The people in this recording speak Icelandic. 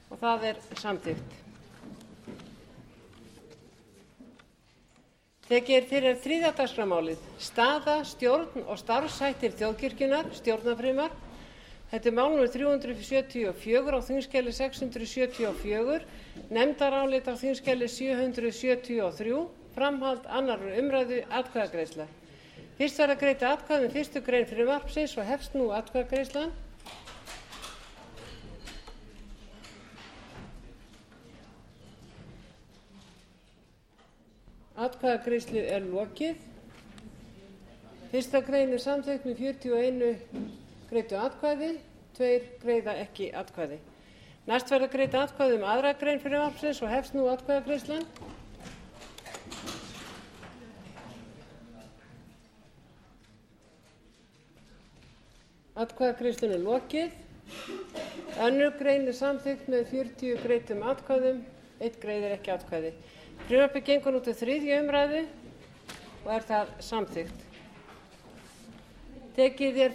og það er samþykkt. Tekið er fyrir 3. dagskrármálið, staða, stjórn og starfshættir þjóðkirkjunnar, stjórnarfrumvarp. Þetta er mál nr. 374 á þingskjali 674, nefndarálit á þingskjali 773, framhald 2. umræðu, atkvæðagreiðsla. Fyrst verða greidd atkvæði um 1. grein frumvarpsins og hefst nú atkvæðagreiðslan. Atkvæðagreiðslu er lokið. 1. grein er samþykkt með 41 greiddu atkvæði, 2 greiða ekki atkvæði. Næst verða greidd atkvæði um 2. grein frumvarpsins og hefst nú atkvæðagreiðslan. Atkvæðagreiðslunni er lokið. 2. grein er samþykkt með 40 greiddum atkvæðum, 1 greiðir ekki atkvæði. Frumvarpið gengur nú til 3. umræðu og er það samþykkt. Tekið er